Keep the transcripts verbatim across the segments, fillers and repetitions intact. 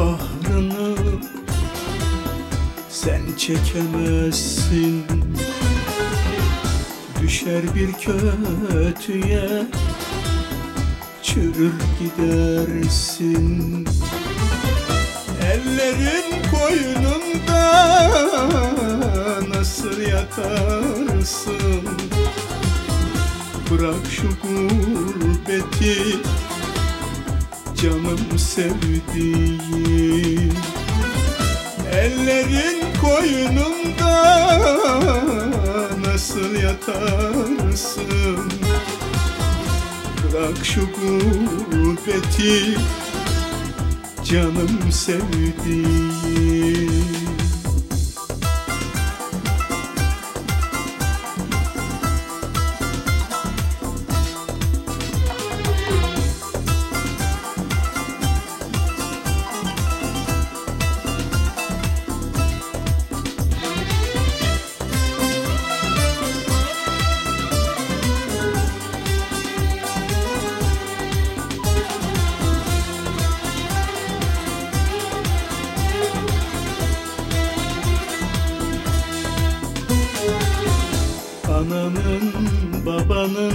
kahrını sen çekemezsin. Düşer bir kötüye çürür gidersin. Ellerin koynunda nasıl yatarsın? Bırak şu gurbeti canım sevdiğim. Ellerin koynunda nasıl yatarsın? Bırak şu gurbeti canım sevdiğim. Ananın babanın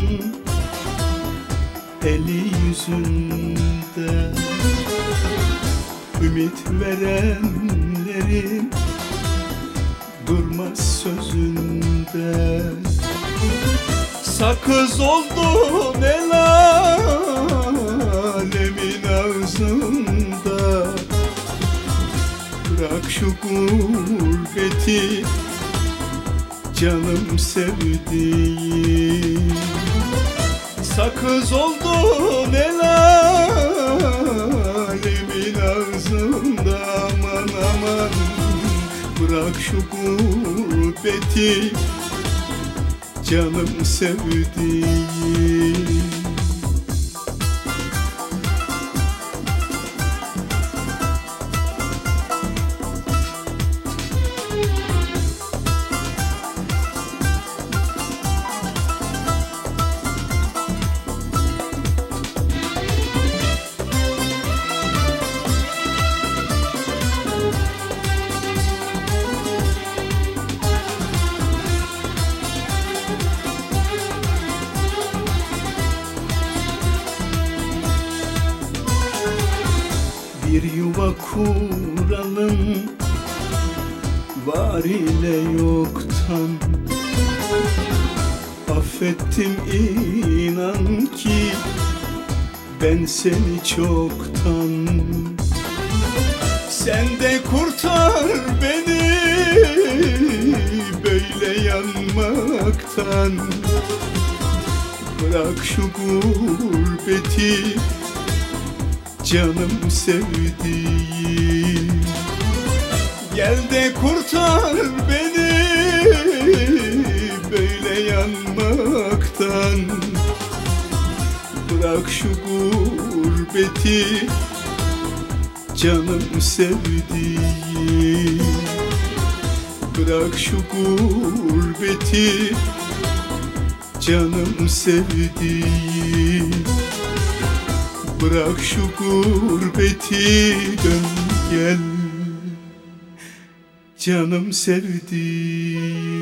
eli yüzünde, ümit verenlerin durmaz sözünde. Sakız oldun el alemin ağzında. Bırak şu gurbeti canım sevdiğim. Sakız oldun el alemin ağzında. Aman aman bırak şu gurbeti canım sevdiğim. Bir yuva kuralım var ile yoktan. Affettim inan ki ben seni çoktan. Sen de kurtar beni böyle yanmaktan. Bırak şu gurbeti canım sevdiğim. Gel de kurtar beni böyle yanmaktan. Bırak şu gurbeti canım sevdiğim. Bırak şu gurbeti canım sevdiğim. Bırak şu gurbeti dön gel canım sevdiğim.